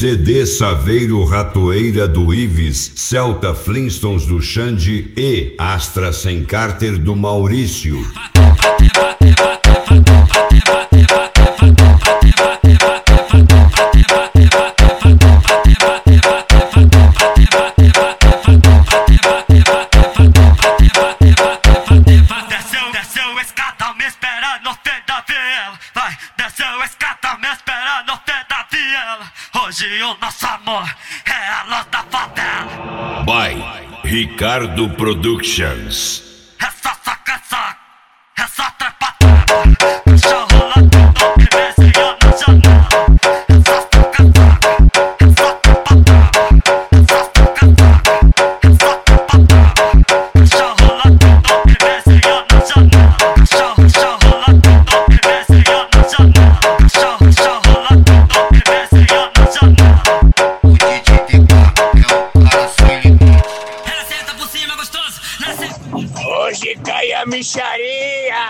CD Saveiro Ratoeira do Ives, Celta Flintstones do Xande e Astra Sem Carter do Maurício. Desceu escada me esperando no pé da viela. Vai, desceu escada me esperando no pé da viela. Hoje o nosso amor é a luz da favela. By Ricardo Productions. É só saca, é só trepa. Cachorro lá tudo que descia na janela. É só saca, é só trepa. É só saca, é só trepa. Cachorro lá tudo que descia na janela. Cachorro lá tudo que descia na janela. Cachorro lá tudo que descia na janela. O DJ de carro é o cara feliz. Ela senta por cima gostoso. Hoje cai a micharia.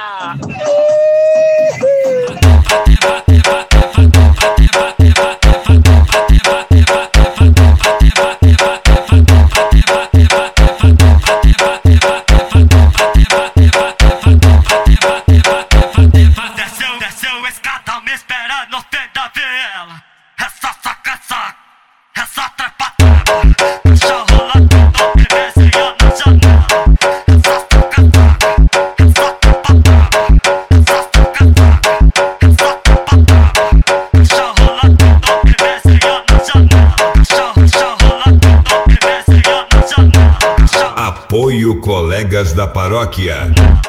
Desceu escada me esperando no pé da viela. É só saca, é só trepa. Cachorro lá tudo que descia na janela. É só saca, é só trepa. É só saca, é só trepa. Cachorro lá tudo que descia na janela. Cachorro lá tudo que descia na janela. Apoio Colegas da Paróquia.